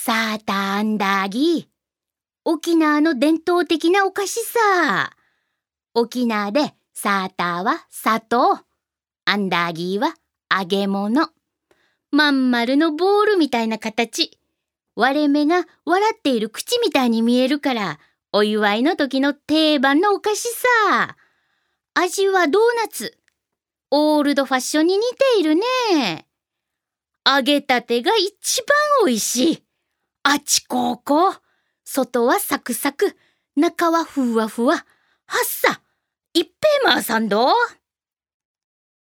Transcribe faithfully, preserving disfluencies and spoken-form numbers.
サーターアンダーギー。沖縄の伝統的なお菓子さ。沖縄でサーターは砂糖、アンダーギーは揚げ物。まん丸のボールみたいな形。割れ目が笑っている口みたいに見えるから、お祝いの時の定番のお菓子さ。味はドーナツ。オールドファッションに似ているね。揚げたてが一番おいしい。あちここ。外はサクサク、中はふわふわ。はっさ、いっぺい回さんど。